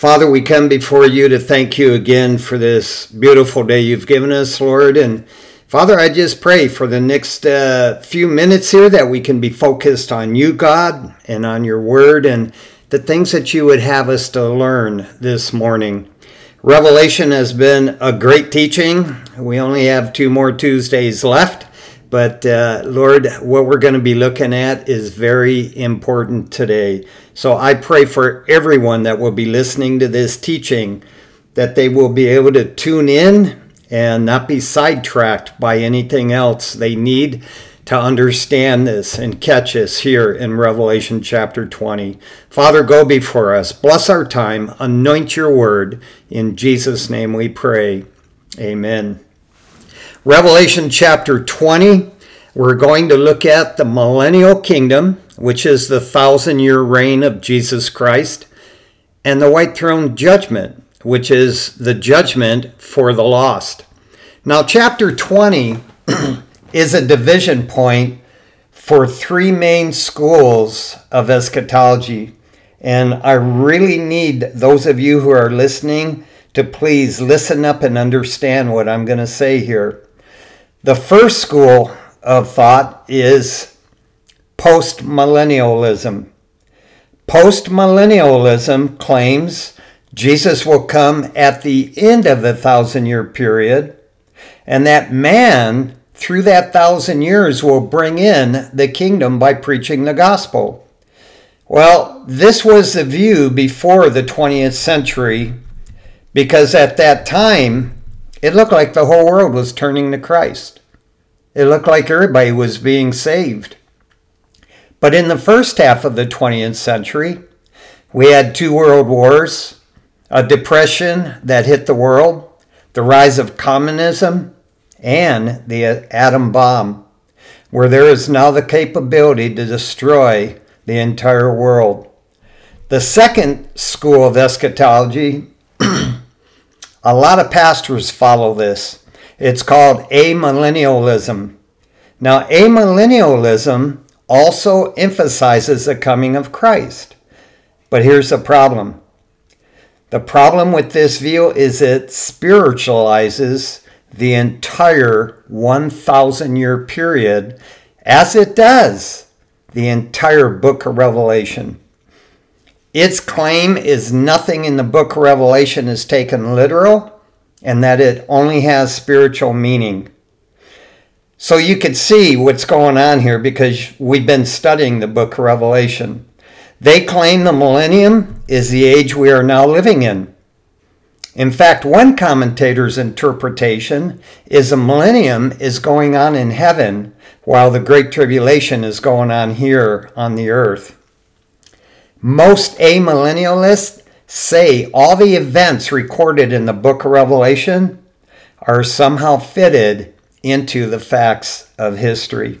Father, we come before you to thank you again for this beautiful day you've given us, Lord. And Father, I just pray for the next few minutes here that we can be focused on you, God, and on your word and the things that you would have us to learn this morning. Revelation has been a great teaching. We only have 2 more Tuesdays left. But Lord, what we're going to be looking at is very important today. So I pray for everyone that will be listening to this teaching that they will be able to tune in and not be sidetracked by anything else. They need to understand this and catch us here in Revelation chapter 20. Father, go before us. Bless our time. Anoint your word. In Jesus' name we pray. Amen. Revelation chapter 20, we're going to look at the millennial kingdom, which is the 1,000-year reign of Jesus Christ, and the white throne judgment, which is the judgment for the lost. Now, chapter 20 is a division point for 3 main schools of eschatology, and I really need those of you who are listening to please listen up and understand what I'm going to say here. The first school of thought is postmillennialism. Postmillennialism claims Jesus will come at the end of the 1,000-year period, and that man, through that 1,000 years, will bring in the kingdom by preaching the gospel. Well, this was the view before the 20th century, because at that time, it looked like the whole world was turning to Christ. It looked like everybody was being saved. But in the first half of the 20th century, we had 2 world wars, a depression that hit the world, the rise of communism, and the atom bomb, where there is now the capability to destroy the entire world. The second school of eschatology, a lot of pastors follow this. It's called amillennialism. Now, amillennialism also emphasizes the coming of Christ. But here's the problem. The problem with this view is it spiritualizes the entire 1,000-year period, as it does the entire book of Revelation. Its claim is nothing in the book of Revelation is taken literal, and that it only has spiritual meaning. So you could see what's going on here because we've been studying the book of Revelation. They claim the millennium is the age we are now living in. In fact, one commentator's interpretation is a millennium is going on in heaven while the Great Tribulation is going on here on the earth. Most amillennialists say all the events recorded in the book of Revelation are somehow fitted into the facts of history.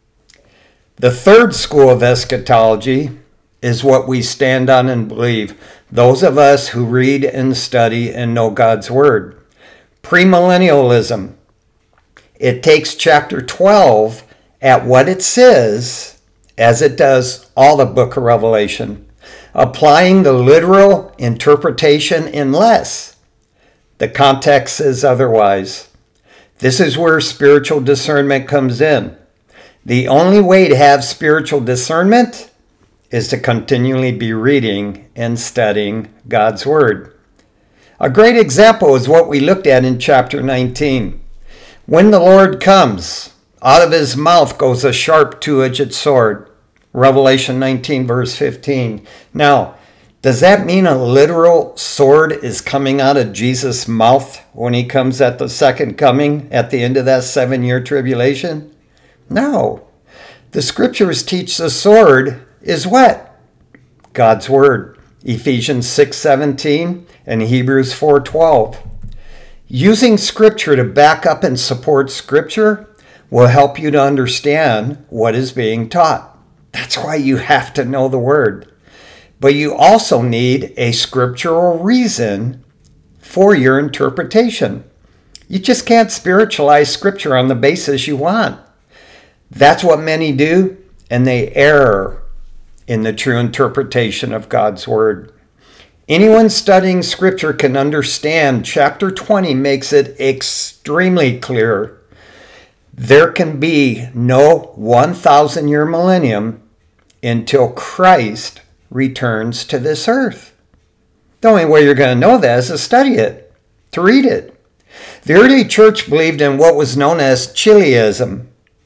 The third school of eschatology is what we stand on and believe, those of us who read and study and know God's Word. Premillennialism. It takes chapter 12 at what it says, as it does all the book of Revelation, applying the literal interpretation unless the context says otherwise. This is where spiritual discernment comes in. The only way to have spiritual discernment is to continually be reading and studying God's Word. A great example is what we looked at in chapter 19. When the Lord comes, out of his mouth goes a sharp 2-edged sword. Revelation 19, verse 15. Now, does that mean a literal sword is coming out of Jesus' mouth when he comes at the second coming at the end of that 7-year tribulation? No. The scriptures teach the sword is what? God's Word. Ephesians 6:17 and Hebrews 4:12. Using scripture to back up and support scripture will help you to understand what is being taught. That's why you have to know the Word. But you also need a scriptural reason for your interpretation. You just can't spiritualize scripture on the basis you want. That's what many do, and they err in the true interpretation of God's Word. Anyone studying Scripture can understand chapter 20 makes it extremely clear. There can be no 1,000-year millennium until Christ returns to this earth. The only way you're going to know that is to study it, to read it. The early church believed in what was known as Chiliasm,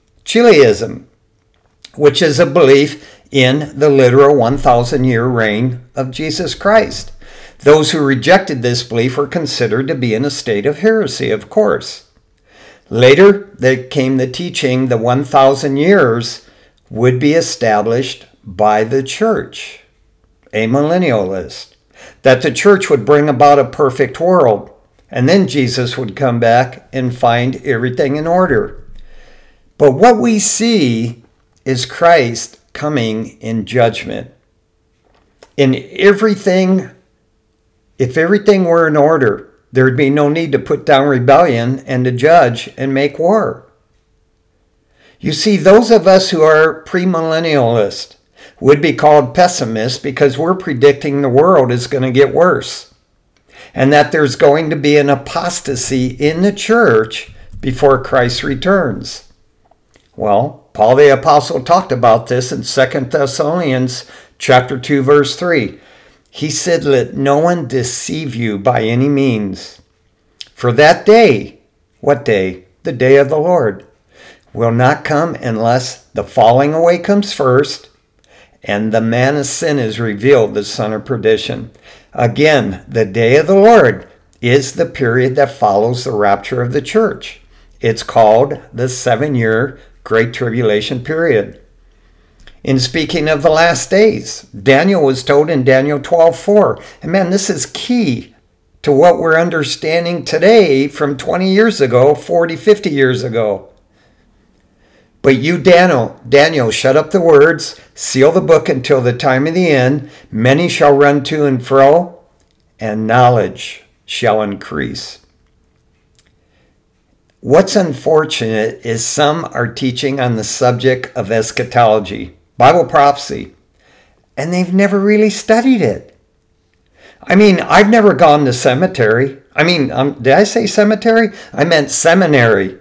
which is a belief in the literal 1,000-year reign of Jesus Christ. Those who rejected this belief were considered to be in a state of heresy, of course. Later, there came the teaching the 1,000 years would be established by the church, a millennialist, that the church would bring about a perfect world, and then Jesus would come back and find everything in order. But what we see is Christ coming in judgment. If everything were in order, there would be no need to put down rebellion and to judge and make war. You see, those of us who are premillennialists would be called pessimists because we're predicting the world is going to get worse and that there's going to be an apostasy in the church before Christ returns. Well, Paul the Apostle talked about this in 2 Thessalonians chapter 2, verse 3. He said, "Let no one deceive you by any means. For that day," what day? The day of the Lord, "will not come unless the falling away comes first, and the man of sin is revealed, the son of perdition." Again, the day of the Lord is the period that follows the rapture of the church. It's called the 7-year Great Tribulation period. In speaking of the last days, Daniel was told in Daniel 12:4, and man, this is key to what we're understanding today from 20 years ago, 40, 50 years ago. "But you, Daniel, shut up the words, seal the book until the time of the end. Many shall run to and fro, and knowledge shall increase." What's unfortunate is some are teaching on the subject of eschatology, Bible prophecy, and they've never really studied it. I mean, I've never gone to cemetery. Did I say cemetery? I meant seminary.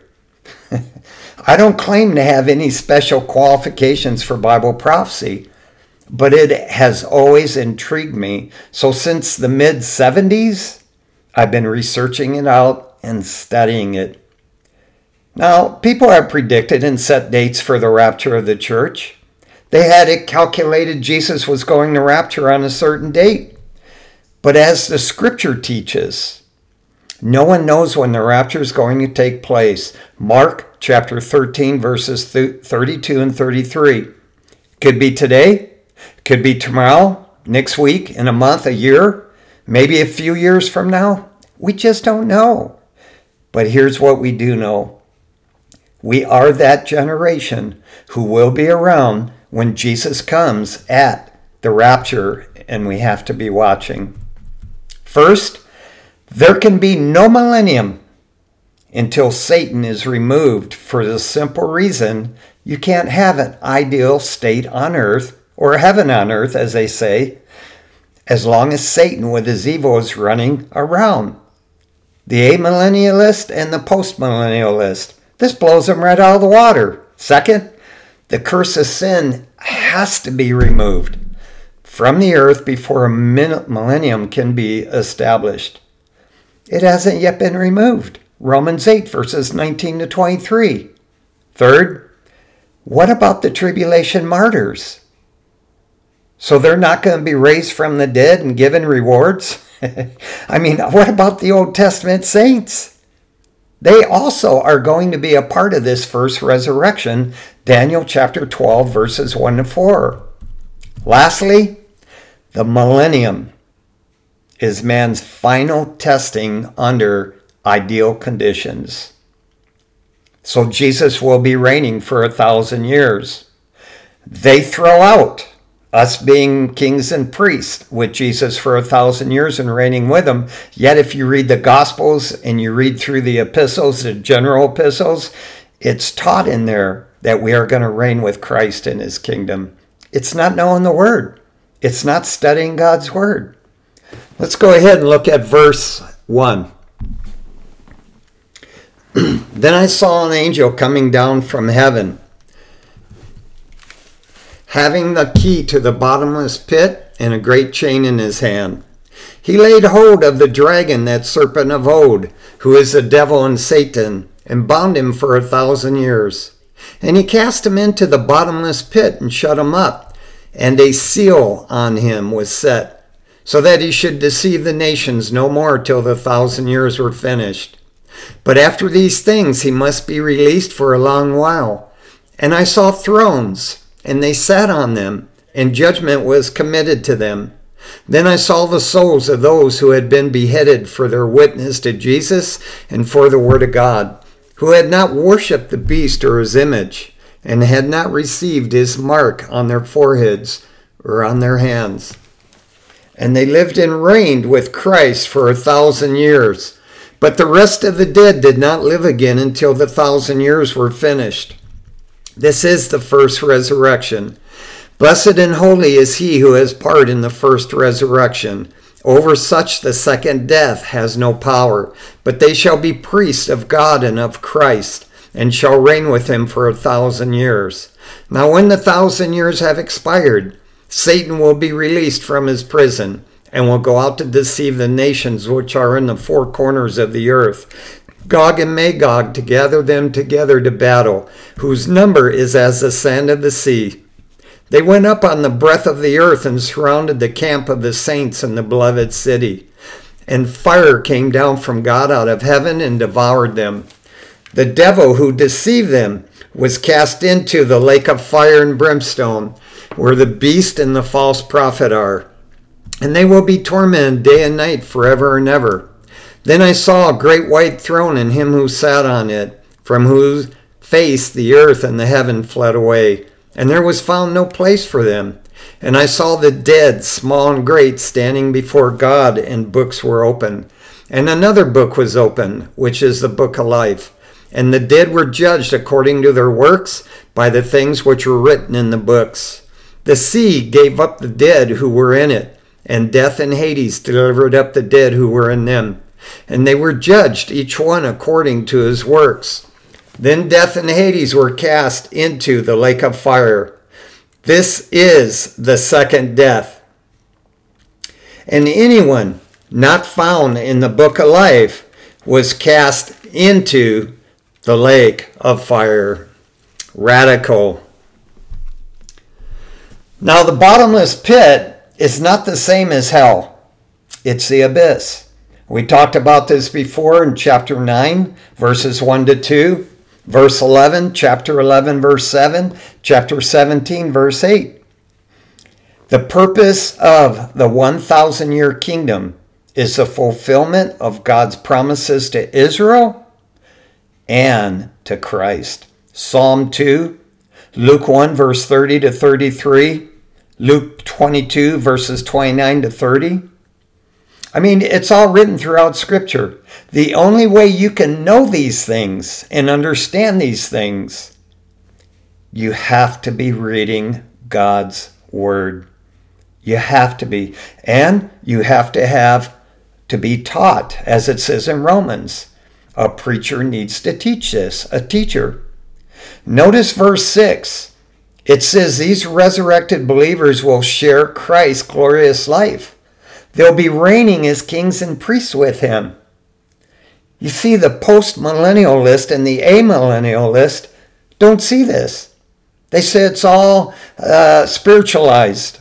I don't claim to have any special qualifications for Bible prophecy, but it has always intrigued me. So since the mid-70s, I've been researching it out and studying it. Now, people have predicted and set dates for the rapture of the church. They had it calculated Jesus was going to rapture on a certain date. But as the scripture teaches, no one knows when the rapture is going to take place. Mark chapter 13, verses 32 and 33. Could be today, could be tomorrow, next week, in a month, a year, maybe a few years from now. We just don't know. But here's what we do know. We are that generation who will be around when Jesus comes at the rapture, and we have to be watching. First, there can be no millennium until Satan is removed, for the simple reason you can't have an ideal state on earth, or heaven on earth, as they say, as long as Satan with his evil is running around. The amillennialist and the postmillennialist, this blows them right out of the water. Second, the curse of sin has to be removed from the earth before a millennium can be established. It hasn't yet been removed. Romans 8, verses 19 to 23. Third, what about the tribulation martyrs? So they're not going to be raised from the dead and given rewards? What about the Old Testament saints? They also are going to be a part of this first resurrection, Daniel chapter 12, verses 1 to 4. Lastly, the millennium is man's final testing under ideal conditions. So Jesus will be reigning for 1,000 years. They throw out us being kings and priests with Jesus for 1,000 years and reigning with him. Yet if you read the Gospels and you read through the epistles, the general epistles, it's taught in there that we are going to reign with Christ in his kingdom. It's not knowing the word. It's not studying God's word. Let's go ahead and look at verse 1. Then I saw an angel coming down from heaven, having the key to the bottomless pit and a great chain in his hand. He laid hold of the dragon, that serpent of old, who is the devil and Satan, and bound him for 1,000 years. And he cast him into the bottomless pit and shut him up, and a seal on him was set, so that he should deceive the nations no more till the 1,000 years were finished. But after these things he must be released for a long while. And I saw thrones, and they sat on them, and judgment was committed to them. Then I saw the souls of those who had been beheaded for their witness to Jesus and for the word of God, who had not worshipped the beast or his image, and had not received his mark on their foreheads or on their hands. And they lived and reigned with Christ for 1,000 years. But the rest of the dead did not live again until the 1,000 years were finished. This is the first resurrection. Blessed and holy is he who has part in the first resurrection. Over such the second death has no power, but they shall be priests of God and of Christ, and shall reign with him for 1,000 years. Now when the 1,000 years have expired, Satan will be released from his prison, and will go out to deceive the nations which are in the four corners of the earth, Gog and Magog, to gather them together to battle, whose number is as the sand of the sea. They went up on the breadth of the earth and surrounded the camp of the saints in the beloved city. And fire came down from God out of heaven and devoured them. The devil who deceived them was cast into the lake of fire and brimstone, where the beast and the false prophet are. And they will be tormented day and night forever and ever. Then I saw a great white throne and him who sat on it, from whose face the earth and the heaven fled away, and there was found no place for them. And I saw the dead, small and great, standing before God, and books were opened. And another book was opened, which is the book of life. And the dead were judged according to their works by the things which were written in the books. The sea gave up the dead who were in it, and death and Hades delivered up the dead who were in them. And they were judged, each one according to his works. Then death and Hades were cast into the lake of fire. This is the second death. And anyone not found in the book of life was cast into the lake of fire. Radical. Now the bottomless pit is not the same as hell. It's the abyss. We talked about this before in chapter 9, verses 1 to 2. Verse 11, chapter 11, verse 7, chapter 17, verse 8. The purpose of the 1,000-year kingdom is the fulfillment of God's promises to Israel and to Christ. Psalm 2, Luke 1, verse 30 to 33, Luke 22, verses 29 to 30. I mean, it's all written throughout Scripture. The only way you can know these things and understand these things, you have to be reading God's Word. You have to be. And you have to be taught, as it says in Romans. A preacher needs to teach this, a teacher. Notice verse 6. It says these resurrected believers will share Christ's glorious life. They'll be reigning as kings and priests with him. You see, the post-millennialist and the amillennialist don't see this. They say it's all spiritualized.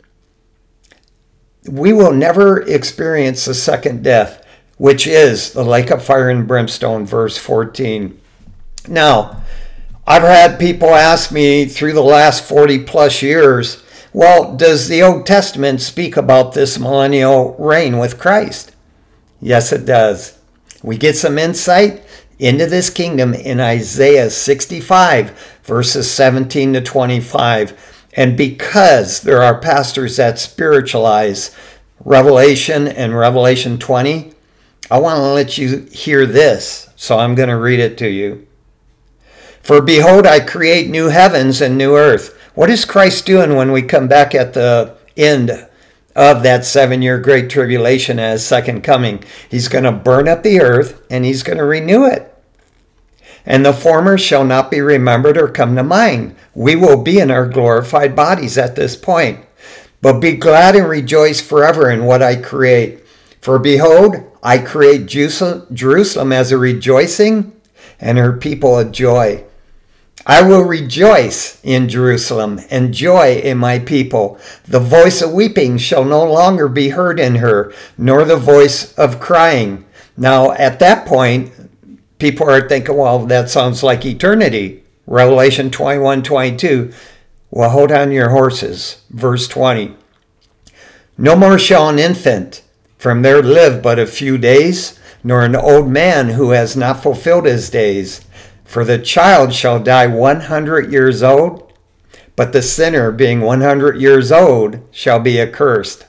We will never experience the second death, which is the lake of fire and brimstone, verse 14. Now, I've had people ask me through the last 40 plus years, well, does the Old Testament speak about this millennial reign with Christ? Yes, it does. We get some insight into this kingdom in Isaiah 65, verses 17 to 25. And because there are pastors that spiritualize Revelation and Revelation 20, I want to let you hear this, so I'm going to read it to you. For behold, I create new heavens and new earth. What is Christ doing when we come back at the end of that 7-year Great Tribulation at his second coming. He's going to burn up the earth and he's going to renew it. And the former shall not be remembered or come to mind. We will be in our glorified bodies at this point. But be glad and rejoice forever in what I create. For behold, I create Jerusalem as a rejoicing and her people a joy. I will rejoice in Jerusalem and joy in my people. The voice of weeping shall no longer be heard in her, nor the voice of crying. Now, at that point, people are thinking, well, that sounds like eternity. Revelation 21:22. Well, hold on your horses. Verse 20. No more shall an infant from there live but a few days, nor an old man who has not fulfilled his days. For the child shall die 100 years old, but the sinner, being 100 years old, shall be accursed.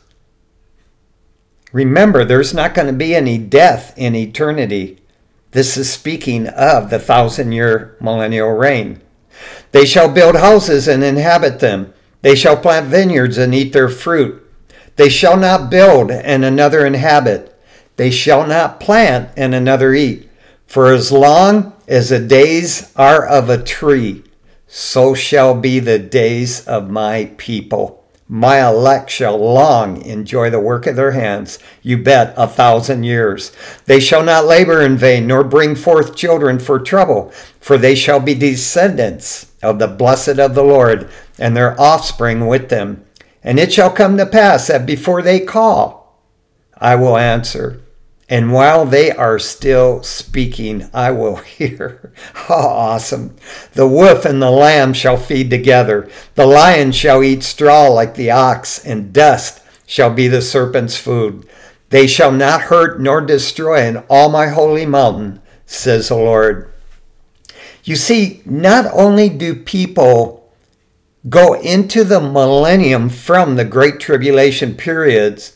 Remember, there's not going to be any death in eternity. This is speaking of the 1,000-year millennial reign. They shall build houses and inhabit them. They shall plant vineyards and eat their fruit. They shall not build and another inhabit. They shall not plant and another eat. For as long as the days are of a tree, so shall be the days of my people. My elect shall long enjoy the work of their hands. You bet, 1,000 years. They shall not labor in vain, nor bring forth children for trouble, for they shall be descendants of the blessed of the Lord, and their offspring with them. And it shall come to pass that before they call, I will answer. And while they are still speaking, I will hear. Oh, awesome. The wolf and the lamb shall feed together. The lion shall eat straw like the ox, and dust shall be the serpent's food. They shall not hurt nor destroy in all my holy mountain, says the Lord. You see, not only do people go into the millennium from the Great Tribulation periods,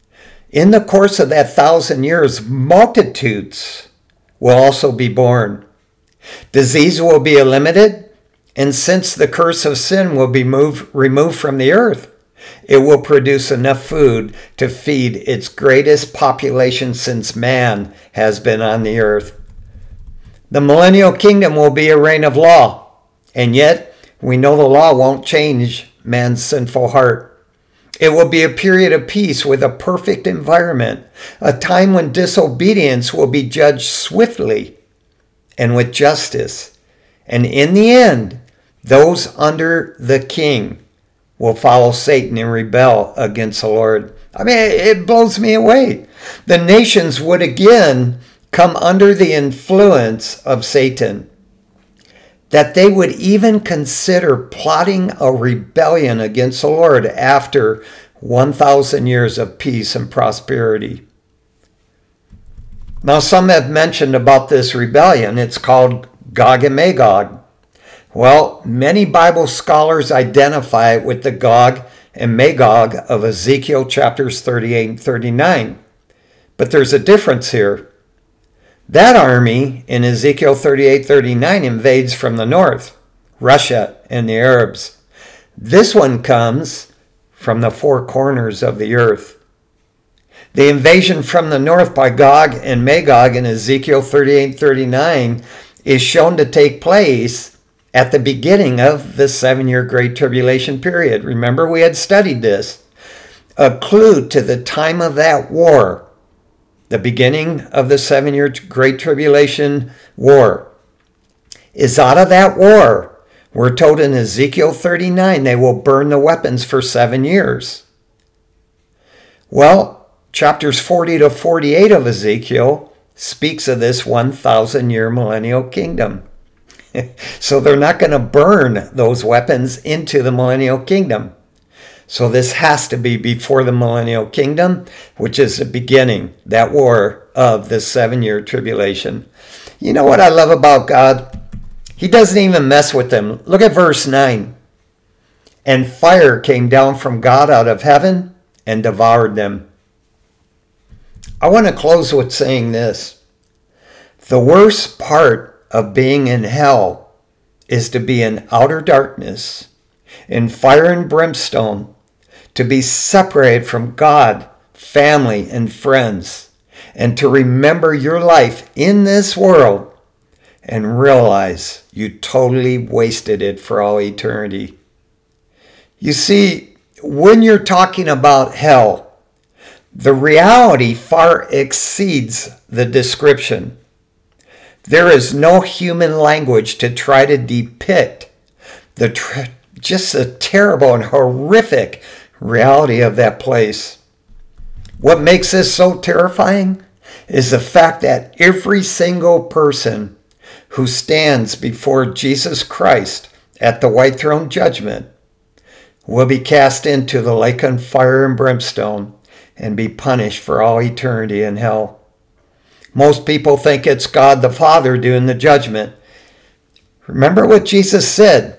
in the course of that 1,000 years, multitudes will also be born. Disease will be eliminated, and since the curse of sin will be removed from the earth, it will produce enough food to feed its greatest population since man has been on the earth. The millennial kingdom will be a reign of law, and yet we know the law won't change man's sinful heart. It will be a period of peace with a perfect environment, a time when disobedience will be judged swiftly and with justice. And in the end, those under the king will follow Satan and rebel against the Lord. I mean, it blows me away. The nations would again come under the influence of Satan, that they would even consider plotting a rebellion against the Lord after 1,000 years of peace and prosperity. Now, some have mentioned about this rebellion. It's called Gog and Magog. Well, many Bible scholars identify it with the Gog and Magog of Ezekiel chapters 38 and 39. But there's a difference here. That army in Ezekiel 38-39 invades from the north, Russia and the Arabs. This one comes from the four corners of the earth. The invasion from the north by Gog and Magog in Ezekiel 38-39 is shown to take place at the beginning of the 7-year Great Tribulation period. Remember, we had studied this. A clue to the time of that war, the beginning of the 7-year Great Tribulation war, is out of that war. We're told in Ezekiel 39 they will burn the weapons for 7 years. Well, chapters 40 to 48 of Ezekiel speaks of this 1,000-year millennial kingdom. So they're not going to burn those weapons into the millennial kingdom. So this has to be before the millennial kingdom, which is the beginning, that war of the 7-year tribulation. You know what I love about God? He doesn't even mess with them. Look at verse 9. And fire came down from God out of heaven and devoured them. I want to close with saying this. The worst part of being in hell is to be in outer darkness, in fire and brimstone, to be separated from God, family, and friends, and to remember your life in this world and realize you totally wasted it for all eternity. You see, when you're talking about hell, the reality far exceeds the description. There is no human language to try to depict just the terrible and horrific reality of that place. What makes this so terrifying is the fact that every single person who stands before Jesus Christ at the white throne judgment will be cast into the lake of fire and brimstone and be punished for all eternity in hell. Most people think it's God the Father doing the judgment. Remember what Jesus said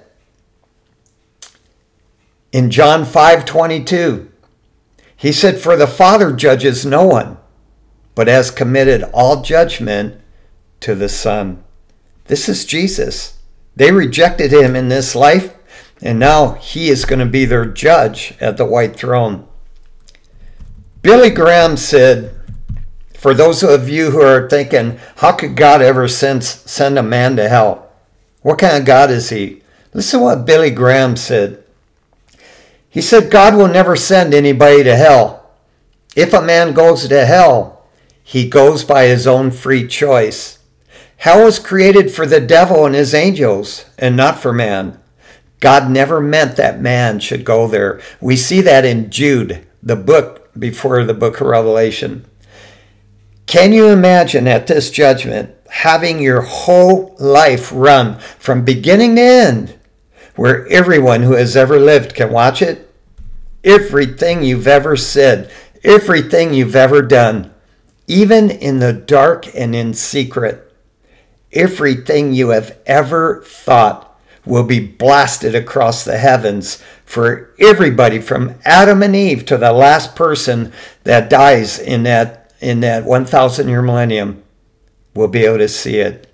in John 5:22. He said, "For the Father judges no one, but has committed all judgment to the Son." This is Jesus. They rejected him in this life, and now he is going to be their judge at the white throne. Billy Graham said, for those of you who are thinking, how could God ever send a man to hell? What kind of God is he? Listen to what Billy Graham said. He said, God will never send anybody to hell. If a man goes to hell, he goes by his own free choice. Hell was created for the devil and his angels, and not for man. God never meant that man should go there. We see that in Jude, the book before the book of Revelation. Can you imagine at this judgment having your whole life run from beginning to end, where everyone who has ever lived can watch it? Everything you've ever said, everything you've ever done, even in the dark and in secret, everything you have ever thought will be blasted across the heavens for everybody from Adam and Eve to the last person that dies in that 1,000-year millennium will be able to see it.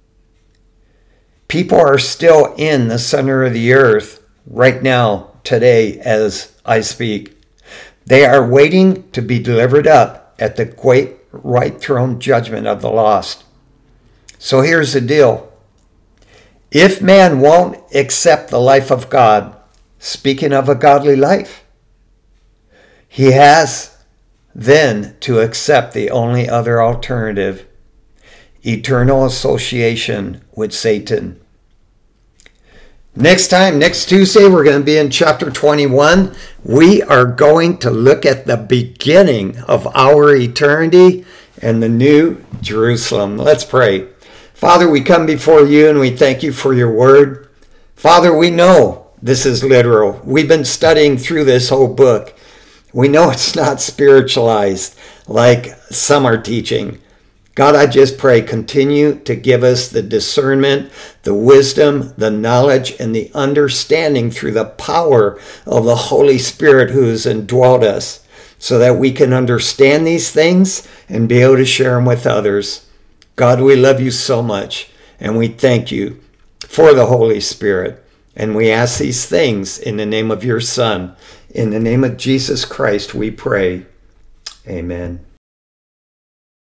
People are still in the center of the earth right now, today, as I speak. They are waiting to be delivered up at the great white throne judgment of the lost. So here's the deal. If man won't accept the life of God, speaking of a godly life, he has then to accept the only other alternative, eternal association with Satan. Next Tuesday, we're going to be in chapter 21. We are going to look at the beginning of our eternity and the new Jerusalem. Let's pray. Father, we come before you and we thank you for your word. Father, we know this is literal. We've been studying through this whole book. We know it's not spiritualized like some are teaching. God, I just pray, continue to give us the discernment, the wisdom, the knowledge, and the understanding through the power of the Holy Spirit who has indwelt us, so that we can understand these things and be able to share them with others. God, we love you so much, and we thank you for the Holy Spirit. And we ask these things in the name of your Son. In the name of Jesus Christ, we pray. Amen.